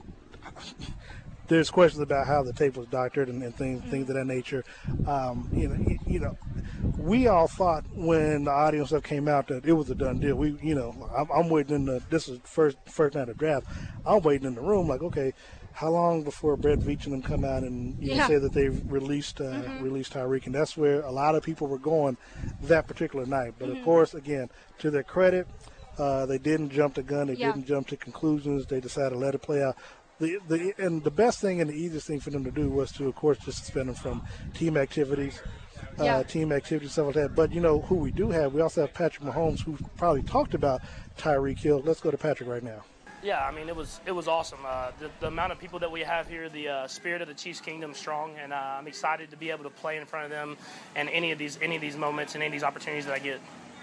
there's questions about how the tape was doctored and, and things Mm-hmm. things of that nature. Um, you know, you, you know, we all thought when the audio stuff came out that it was a done deal. We, you know, I'm, I'm waiting in the. This is first first night of draft. I'm waiting in the room like, okay, how long before Brett Veach and them come out and you know, Yeah. say that they've released uh, Mm-hmm. released Tyreek, and that's where a lot of people were going that particular night. But Mm-hmm. of course, again, to their credit, uh, they didn't jump the gun. They Yeah. didn't jump to conclusions. They decided to let it play out. The, the and the best thing and the easiest thing for them to do was to, of course, just suspend them from team activities, Yeah. uh, team activities, stuff like that. But you know who we do have? We also have Patrick Mahomes, who probably talked about Tyreek Hill. Let's go to Patrick right now. Yeah, I mean, it was it was awesome. Uh, the, the amount of people that we have here, the uh, spirit of the Chiefs Kingdom is strong, and uh, I'm excited to be able to play in front of them and any of these any of these moments and any of these opportunities that I get.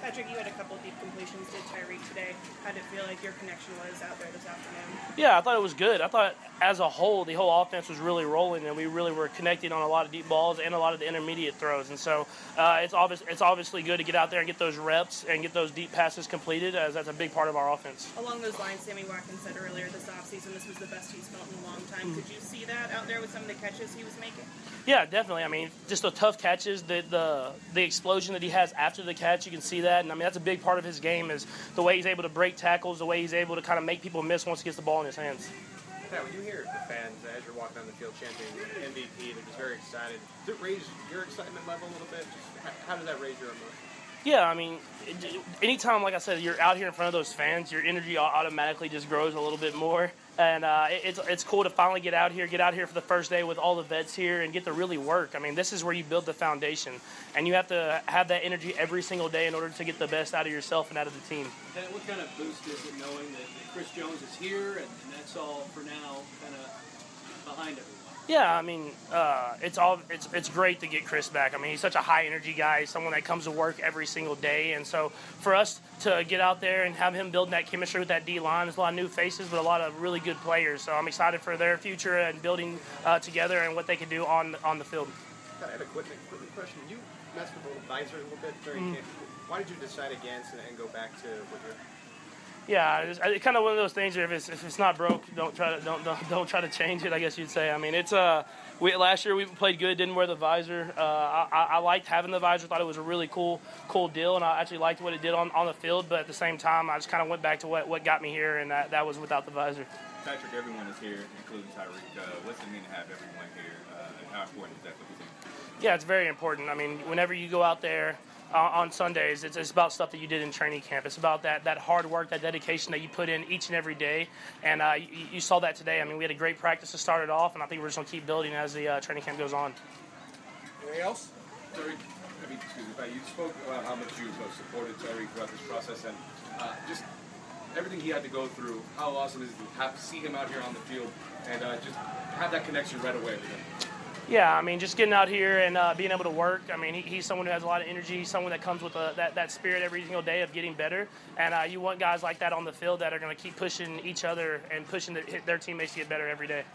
Patrick, you had a couple deep completions to Tyreek today. How did it feel like your connection was out there this afternoon? Yeah, I thought it was good. I thought as a whole, the whole offense was really rolling, and we really were connecting on a lot of deep balls and a lot of the intermediate throws. And so uh, it's, obvious, it's obviously good to get out there and get those reps and get those deep passes completed, as that's a big part of our offense. Along those lines, Sammy Watkins said earlier this offseason this was the best he's felt in a long time. Mm. Could you see that out there with some of the catches he was making? Yeah, definitely. I mean, just the tough catches, the, the the explosion that he has after the catch, you can see that. And, I mean, that's a big part of his game is the way he's able to break tackles, the way he's able to kind of make people miss once he gets the ball in his hands. Pat, when you hear the fans as you're walking down the field chanting M V P, they're just very excited. Does it raise your excitement level a little bit? Just how does that raise your emotion? Yeah, I mean, it, anytime, like I said, you're out here in front of those fans, your energy automatically just grows a little bit more. And uh, it, it's it's cool to finally get out here, get out here for the first day with all the vets here and get to really work. I mean, this is where you build the foundation. And you have to have that energy every single day in order to get the best out of yourself and out of the team. And what kind of boost is it knowing that, that Chris Jones is here and, and that's all for now kind of behind everyone? Yeah, I mean, uh, it's all it's it's great to get Chris back. I mean, he's such a high energy guy, someone that comes to work every single day, and so for us to get out there and have him building that chemistry with that D line, there's a lot of new faces, but a lot of really good players. So I'm excited for their future and building uh, together and what they can do on on the field. I have a quick, quick question. You messed with the visor a little bit during Mm-hmm. camp. Why did you decide against and, and go back to what you're? Yeah, it's, it's kind of one of those things where if it's if it's not broke, don't try to don't don't, don't try to change it. I guess you'd say. I mean, it's uh, we last year we played good, didn't wear the visor. Uh, I, I liked having the visor, thought it was a really cool cool deal, and I actually liked what it did on, on the field. But at the same time, I just kind of went back to what, what got me here, and that, that was without the visor. Patrick, everyone is here, including Tyreek. Uh, what's it mean to have everyone here, uh, and how important is that for the team? Yeah, it's very important. I mean, whenever you go out there uh, on Sundays, it's, it's about stuff that you did in training camp. It's about that, that hard work, that dedication that you put in each and every day. And uh, you, you saw that today. I mean, we had a great practice to start it off, and I think we're just going to keep building as the uh, training camp goes on. Anything else? Tyreek, I mean, excuse me, you spoke about how much you supported Tyreek throughout this process, and uh, just everything he had to go through. How awesome is it to have, see him out here on the field and uh, just have that connection right away with him? Yeah, I mean, just getting out here and uh, being able to work. I mean, he, he's someone who has a lot of energy, someone that comes with a, that, that spirit every single day of getting better. And uh, you want guys like that on the field that are going to keep pushing each other and pushing the, their teammates to get better every day.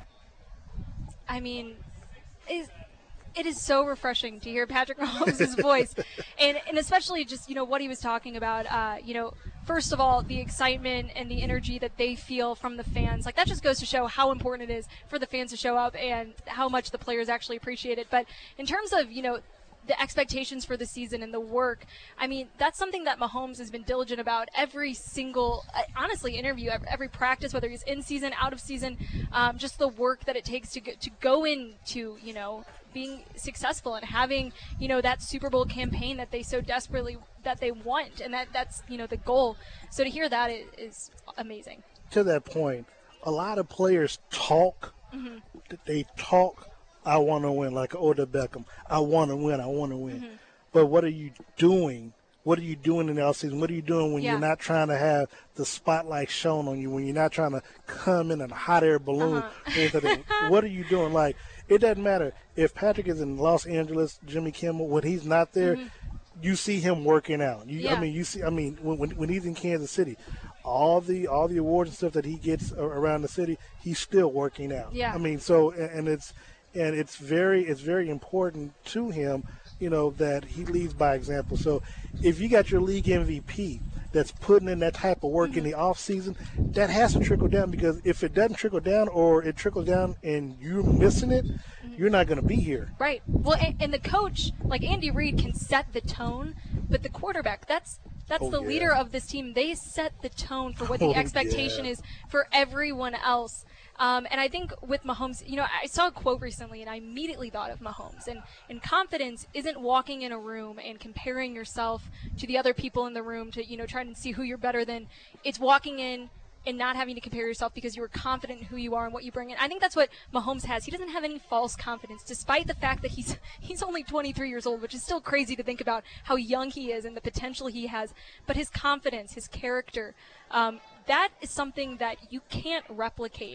I mean, it, it is so refreshing to hear Patrick Mahomes' voice. And, and especially just, you know, what he was talking about, uh, you know, first of all, the excitement and the energy that they feel from the fans, like that just goes to show how important it is for the fans to show up and how much the players actually appreciate it. But in terms of, you know, the expectations for the season and the work, I mean, that's something that Mahomes has been diligent about every single, honestly, interview, every practice, whether he's in season, out of season, um, just the work that it takes to go, to go into, you know, being successful and having, you know, that Super Bowl campaign that they so desperately that they want, and that that's, you know, the goal. So to hear that is, is amazing. To that point, a lot of players talk. Mm-hmm. They talk, I want to win, like Odell Beckham. I want to win, I want to win. Mm-hmm. But what are you doing? What are you doing in the offseason? What are you doing when yeah. you're not trying to have the spotlight shown on you, when you're not trying to come in a hot air balloon? Uh-huh. What are you doing? Like, it doesn't matter. If Patrick is in Los Angeles, Jimmy Kimmel, when he's not there, mm-hmm. you see him working out. You, yeah. I mean, you see. I mean, when, when when he's in Kansas City, all the all the awards and stuff that he gets around the city, he's still working out. Yeah. I mean, so and, and it's and it's very it's very important to him, you know, that he leads by example. So if you got your league M V P that's putting in that type of work mm-hmm. in the off season, that has to trickle down, because if it doesn't trickle down, or it trickles down and you're missing it, mm-hmm. you're not going to be here. Right. Well, and, and the coach, like Andy Reid, can set the tone, but the quarterback, that's that's oh, the yeah. leader of this team. They set the tone for what the oh, expectation yeah. is for everyone else. Um, and I think with Mahomes, you know, I saw a quote recently and I immediately thought of Mahomes. And, and confidence isn't walking in a room and comparing yourself to the other people in the room to, you know, trying to see who you're better than. It's walking in and not having to compare yourself because you are confident in who you are and what you bring in. I think that's what Mahomes has. He doesn't have any false confidence, despite the fact that he's he's only twenty-three years old, which is still crazy to think about how young he is and the potential he has. But his confidence, his character, um, that is something that you can't replicate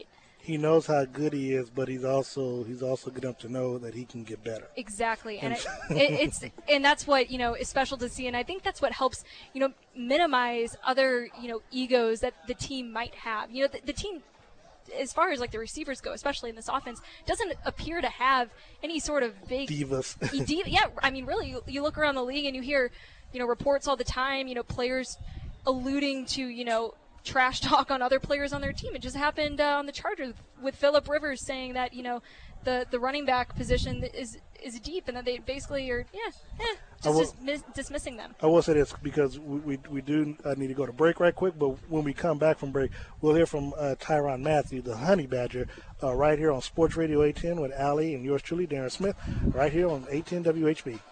he knows how good he is, but he's also he's also good enough to know that he can get better. Exactly, and it, it, it's and that's what you know is special to see, and I think that's what helps you know minimize other you know egos that the team might have. You know, the, the team, as far as like the receivers go, especially in this offense, doesn't appear to have any sort of big divas. div- yeah, I mean, really, you, you look around the league and you hear you know reports all the time. You know, players alluding to you know. trash talk on other players on their team. It just happened uh, on the Chargers with Phillip Rivers saying that, you know, the, the running back position is is deep and that they basically are, yeah, eh, just will, dismiss, dismissing them. I will say this because we we, we do uh, need to go to break right quick, but when we come back from break, we'll hear from uh, Tyrann Mathieu, the Honey Badger, uh, right here on Sports Radio eight ten with Allie and yours truly, Darren Smith, right here on eight ten W H B.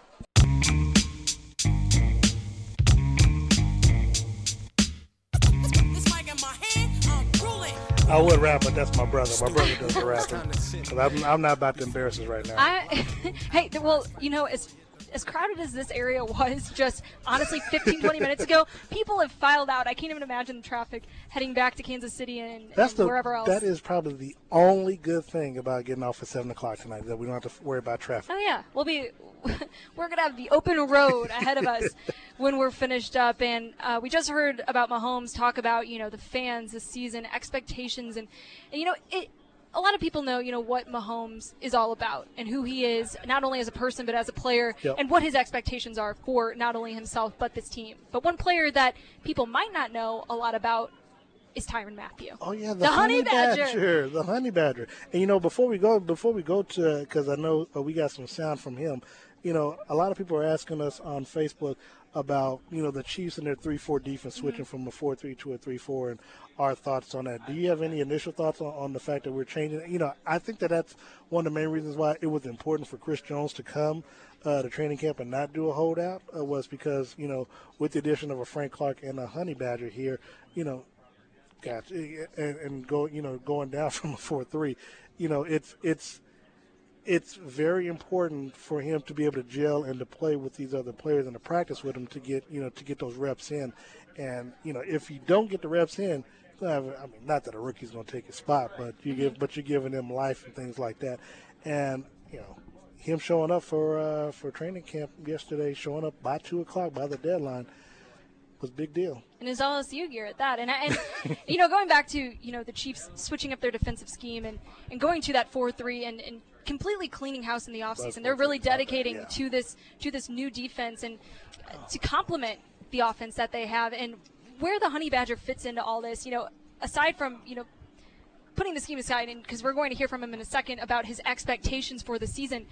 I would rap, but that's my brother. My brother does the rapping. Because I'm, I'm not about to embarrass us right now. I, hey, well, you know, as as crowded as this area was just honestly fifteen, twenty minutes ago, people have filed out. I can't even imagine the traffic heading back to Kansas City and, that's and the, wherever else. That is probably the only good thing about getting off at seven o'clock tonight, that we don't have to worry about traffic. Oh, yeah. We'll be, we're going to have the open road ahead of us when we're finished up. And uh, we just heard about Mahomes talk about, you know, the fans this season, expectations. And, and you know, it. A lot of people know, you know, what Mahomes is all about and who he is, not only as a person but as a player, yep. and what his expectations are for not only himself but this team. But one player that people might not know a lot about is Tyrann Mathieu. Oh yeah, the, the honey, honey badger. badger, the honey badger. And you know, before we go, before we go to, because I know uh, we got some sound from him. You know, a lot of people are asking us on Facebook about, you know, the Chiefs and their three four defense switching mm-hmm. from a four three to a three four, and our thoughts on that. Do you have any initial thoughts on, on the fact that we're changing it? You know, I think that that's one of the main reasons why it was important for Chris Jones to come uh, to training camp and not do a holdout uh, was because, you know, with the addition of a Frank Clark and a Honey Badger here, you know, got and, and go, you know, going down from a four three, you know, it's it's. It's very important for him to be able to gel and to play with these other players and to practice with them to get, you know, to get those reps in. And, you know, if you don't get the reps in, I mean, not that a rookie's going to take his spot, but you give, but you're giving them life and things like that. And, you know, him showing up for uh, for training camp yesterday, showing up by two o'clock by the deadline, was a big deal. And his L S U gear at that. And, and you know, going back to, you know, the Chiefs switching up their defensive scheme and, and going to that four three and, and completely cleaning house in the offseason. They're really dedicating yeah. to this to this new defense and uh, to complement the offense that they have. And where the Honey Badger fits into all this, you know, aside from, you know, putting the scheme aside, and because we're going to hear from him in a second about his expectations for the season,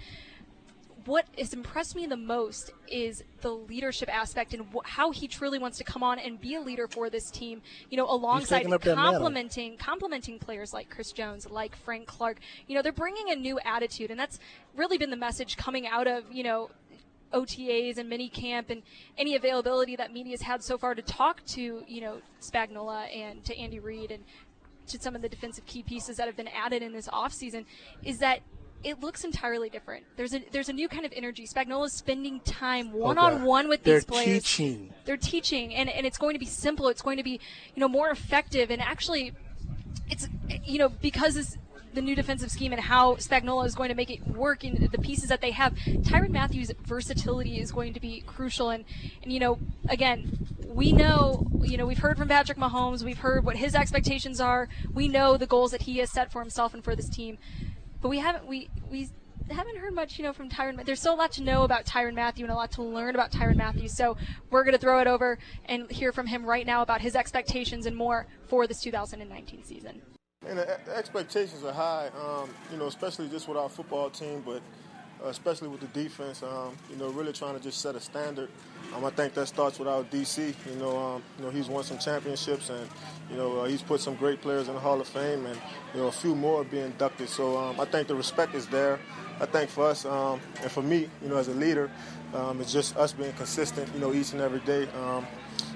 what has impressed me the most is the leadership aspect and wh- how he truly wants to come on and be a leader for this team, you know, alongside complementing complementing players like Chris Jones, like Frank Clark. You know, they're bringing a new attitude, and that's really been the message coming out of, you know, O T As and mini camp and any availability that media's had so far to talk to, you know, Spagnuolo and to Andy Reid and to some of the defensive key pieces that have been added in this offseason, is that it looks entirely different. There's a there's a new kind of energy. Spagnuolo's spending time one-on-one with They're these players. Teaching. They're teaching. And, and it's going to be simple. It's going to be, you know, more effective. And actually, it's, you know, because it's the new defensive scheme and how Spagnuolo is going to make it work in the pieces that they have, Tyrann Mathieu's versatility is going to be crucial. And, and, you know, again, we know, you know, we've heard from Patrick Mahomes. We've heard what his expectations are. We know the goals that he has set for himself and for this team. But we haven't we we haven't heard much, you know, from Tyrann. There's still a lot to know about Tyrann Mathieu and a lot to learn about Tyrann Mathieu. So we're going to throw it over and hear from him right now about his expectations and more for this two thousand nineteen season. And the, the expectations are high, um, you know, especially just with our football team, but uh, especially with the defense. Um, you know, really trying to just set a standard. Um, I think that starts with our D C. You know, um, you know, he's won some championships, and you know, uh, he's put some great players in the Hall of Fame, and you know, a few more are being inducted. So um, I think the respect is there. I think for us um, and for me, you know, as a leader, um, it's just us being consistent. You know, each and every day. Um,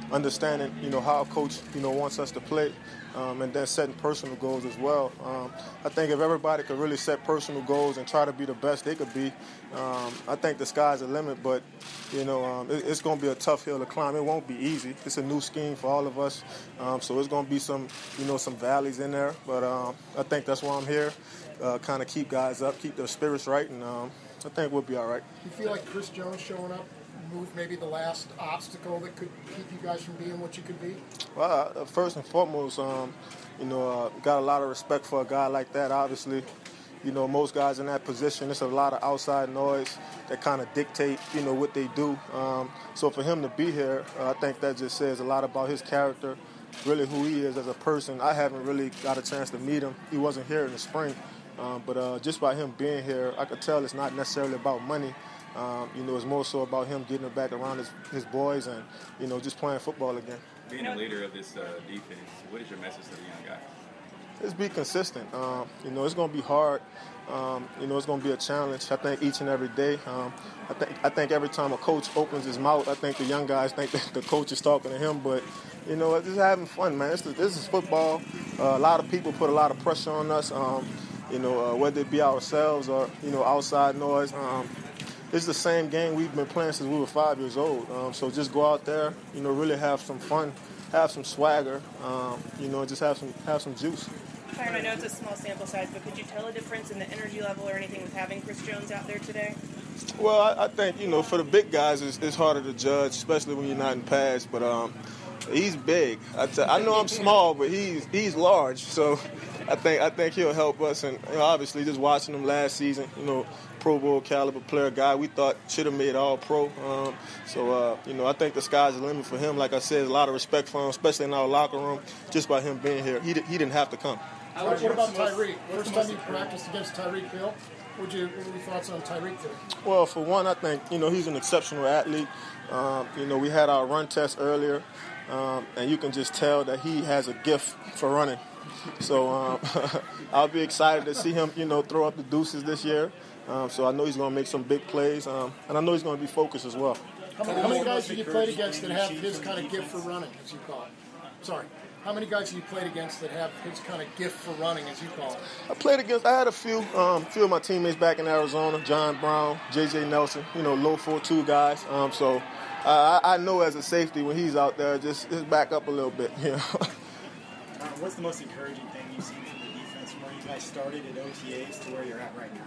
understanding, you know, how a coach, you know, wants us to play, um, and then setting personal goals as well. Um, I think if everybody could really set personal goals and try to be the best they could be, um, I think the sky's the limit. But, you know, um, it, it's going to be a tough hill to climb. It won't be easy. It's a new scheme for all of us, um, so it's going to be some, you know, some valleys in there. But um, I think that's why I'm here, uh, kind of keep guys up, keep their spirits right, and um, I think we'll be all right. You feel like Chris Jones showing up moved maybe the last obstacle that could keep you guys from being what you could be? Well, uh, first and foremost, um, you know, uh, got a lot of respect for a guy like that. Obviously, you know, most guys in that position, it's a lot of outside noise that kind of dictate, you know, what they do. Um, so for him to be here, uh, I think that just says a lot about his character, really who he is as a person. I haven't really got a chance to meet him. He wasn't here in the spring. Um, but uh, just by him being here, I could tell it's not necessarily about money. Um, you know, it's more so about him getting it back around his, his boys and, you know, just playing football again. Being a leader of this uh, defense, what is your message to the young guys? Just be consistent. Um, you know, it's going to be hard. Um, you know, it's going to be a challenge, I think, each and every day. Um, I think I think every time a coach opens his mouth, I think the young guys think that the coach is talking to him. But, you know, just having fun, man. This is, this is football. Uh, a lot of people put a lot of pressure on us, um, you know, uh, whether it be ourselves or, you know, outside noise. Um, It's the same game we've been playing since we were five years old. Um, so just go out there, you know, really have some fun, have some swagger, um, you know, just have some have some juice. Tyron, I know it's a small sample size, but could you tell a difference in the energy level or anything with having Chris Jones out there today? Well, I, I think, you know, for the big guys, it's, it's harder to judge, especially when you're not in pass. But um, he's big. I, t- I know I'm small, but he's he's large. So I think I think he'll help us. And you know, obviously, just watching him last season, you know, Pro Bowl caliber player guy we thought should have made all pro. Um, so, uh, you know, I think the sky's the limit for him. Like I said, a lot of respect for him, especially in our locker room, just by him being here. He, d- he didn't have to come. What, what about Tyreek? First time you practiced against Tyreek Hill? What were your thoughts on Tyreek today? Well, for one, I think, you know, he's an exceptional athlete. Um, you know, we had our run test earlier, um, and you can just tell that he has a gift for running. So um, I'll be excited to see him, you know, throw up the deuces this year. Um, so I know he's going to make some big plays, um, and I know he's going to be focused as well. How many, how many guys have you played against that have his kind of gift for running, as you call it? Sorry. How many guys have you played against that have his kind of gift for running, as you call it? I played against, I had a few, um, few of my teammates back in Arizona, John Brown, J J Nelson, you know, low four two guys. Um, so uh, I, I know as a safety when he's out there, just, just back up a little bit, you know. Uh, what's the most encouraging thing you've seen from the defense from where you guys started at O T As to where you're at right now?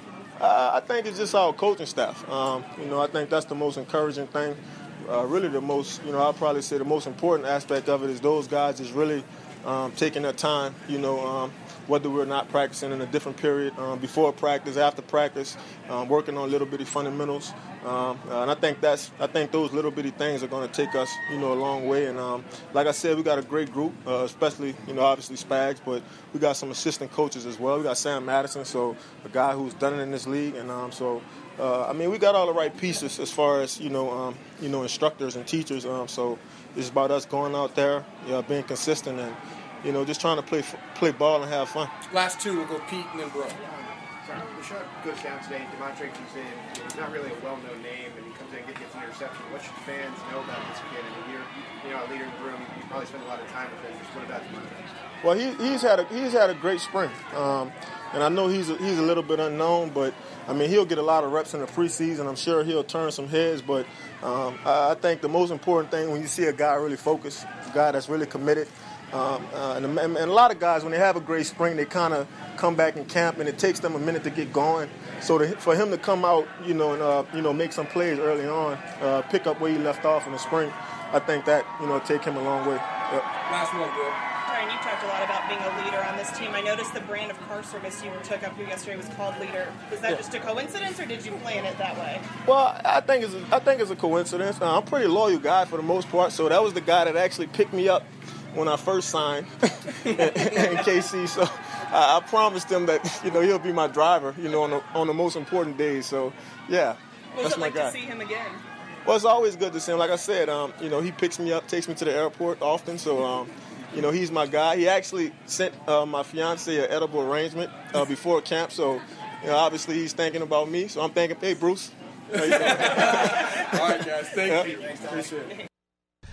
Uh, I think it's just our coaching staff. Um, you know, I think that's the most encouraging thing. Uh, really the most, you know, I'll probably say the most important aspect of it is those guys is really um, taking their time, you know, um, whether we're not practicing in a different period, um, before practice, after practice, um, working on little bitty fundamentals. Um, uh, and I think that's, I think those little bitty things are going to take us, you know, a long way. And um, like I said, we got a great group, uh, especially, you know, obviously Spags, but we got some assistant coaches as well. We got Sam Madison, so a guy who's done it in this league. And um, so, uh, I mean, we got all the right pieces as far as, you know, um, you know, instructors and teachers. Um, so it's about us going out there, you know, being consistent and, you know, just trying to play play ball and have fun. Last two, we'll go Pete and then Bro. Sorry, Rashad goes down today. Demontre comes in. He's not really a well-known name, and he comes in and gets an interception. What should fans know about this kid? And you're, you know, a leader in the room. You probably spend a lot of time with him. Just what about Demontre? Well, he, he's had a he's had a great spring, um, and I know he's a, he's a little bit unknown, but I mean he'll get a lot of reps in the preseason. I'm sure he'll turn some heads, but um, I, I think the most important thing when you see a guy really focused, a guy that's really committed. Um, uh, and, and a lot of guys, when they have a great spring, they kind of come back in camp, and it takes them a minute to get going. So to, for him to come out, you know, and uh, you know, make some plays early on, uh, pick up where he left off in the spring, I think that, you know, take him a long way. Yep. Last one, bro. Tyron, you talked a lot about being a leader on this team. I noticed the brand of car service you took up here yesterday was called Leader. Was that yeah. just a coincidence, or did you plan it that way? Well, I think it's a, I think it's a coincidence. Uh, I'm a pretty loyal guy for the most part, so that was the guy that actually picked me up when I first signed in, in K C. So I, I promised him that, you know, he'll be my driver, you know, on the, on the most important days. So, yeah, what that's was it my like guy. to see him again? Well, it's always good to see him. Like I said, um, you know, he picks me up, takes me to the airport often. So, um, you know, he's my guy. He actually sent uh, my fiance an edible arrangement uh, before camp. So, you know, obviously he's thinking about me. So I'm thinking, hey, Bruce. How you doing? All right, guys. Thank yeah. you. Appreciate it.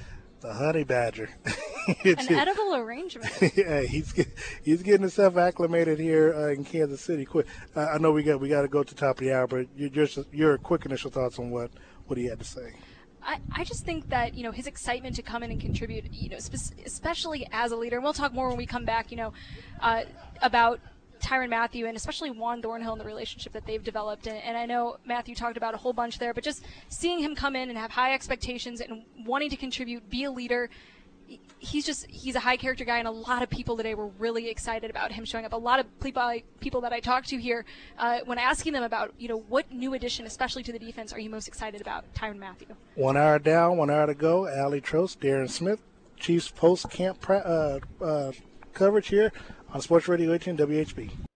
The honey badger. An edible arrangement. Yeah, he's get, he's getting himself acclimated here uh, in Kansas City. Quick, uh, I know we got we got to go to the top of the hour, but your just your quick initial thoughts on what, what he had to say. I, I just think that, you know, his excitement to come in and contribute, you know, spe- especially as a leader, and we'll talk more when we come back, you know, uh, about Tyrann Mathieu and especially Juan Thornhill and the relationship that they've developed. And, and I know Matthew talked about a whole bunch there, but just seeing him come in and have high expectations and wanting to contribute, be a leader, he's just he's a high character guy, and a lot of people today were really excited about him showing up. A lot of people I, people that I talked to here, uh, when asking them about, you know, what new addition, especially to the defense, are you most excited about, Tyrann Mathieu? One hour down, one hour to go. Allie Trost, Darren Smith, Chiefs post camp pra- uh, uh, coverage here on Sports Radio eighteen W H B.